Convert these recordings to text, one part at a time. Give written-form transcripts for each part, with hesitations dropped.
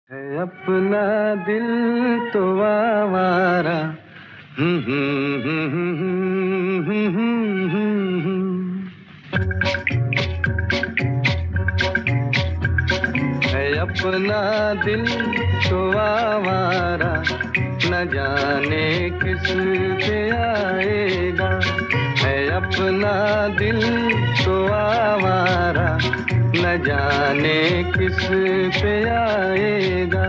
है अपना दिल तो आवारा। है अपना दिल तो आवारा, न जाने किस पे आएगा। है अपना दिल तो आवारा, न जाने किस पे आएगा।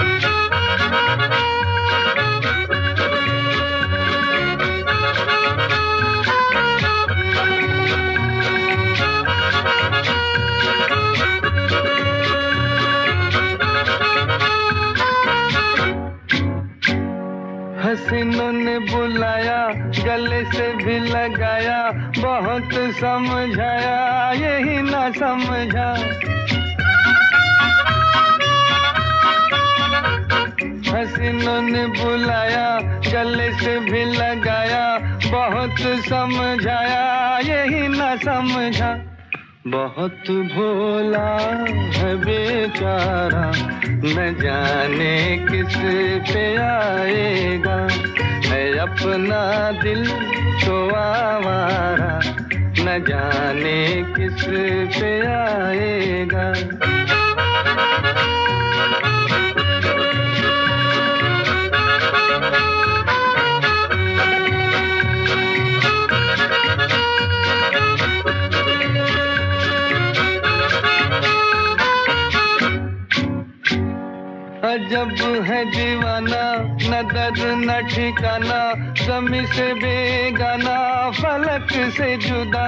हसीनों ने बुलाया, गले से भी लगाया, बहुत समझाया यही ना समझा। हसीनों ने बुलाया, गले से भी लगाया, बहुत समझाया यही ना समझा। बहुत भोला है बेचारा, न जाने किस पे आएगा। है अपना दिल तो आवारा, न जाने किस पे आएगा। अजब है दीवाना, न दर्द न ठिकाना, ज़मीं से बेगाना, फलक से जुदा।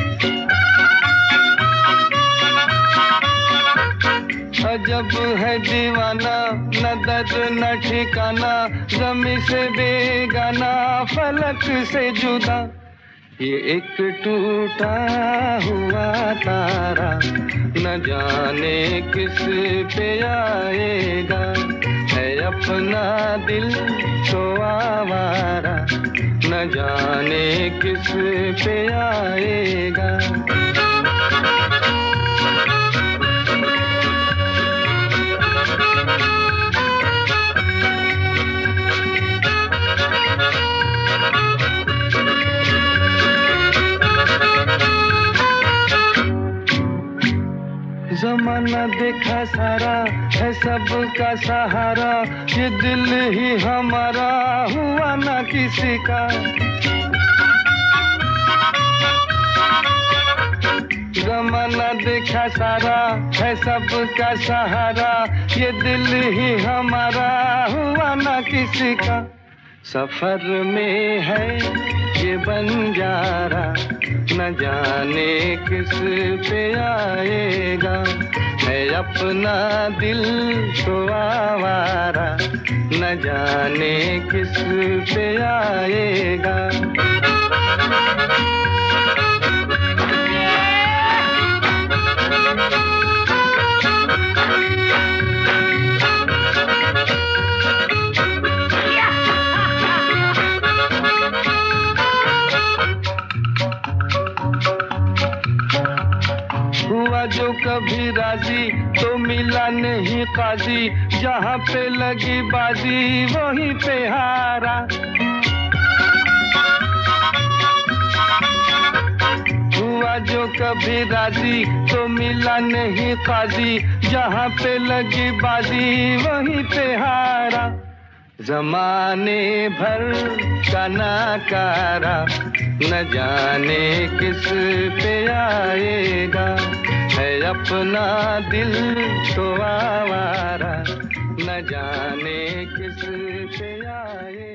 अजब है दीवाना, न दर्द न ठिकाना, ज़मीं से बेगाना, फलक से जुदा। ये एक टूटा हुआ तारा, न जाने किस पे आएगा। है अपना दिल तो आवारा, न जाने किस पे आएगा। ज़माना देखा सारा है सबका सहारा, ये दिल ही हमारा हुआ ना किसी का। ज़माना देखा सारा है सबका सहारा, ये दिल ही हमारा हुआ ना किसी का। सफर में है ये बंजारा, न जाने किस पे आएगा। है अपना दिल तो आवारा, न जाने किस पे आएगा। हुआ जो कभी राजी तो मिला नहीं काजी, जहाँ पे लगी बाजी वहीं पे हारा। हुआ जो कभी राजी तो मिला नहीं काजी, जहाँ पे लगी बाजी वहीं पे हारा। ज़माने भर का नाकारा, न जाने किस पे आएगा। है अपना दिल तो आवारा, न जाने किस पे आएगा।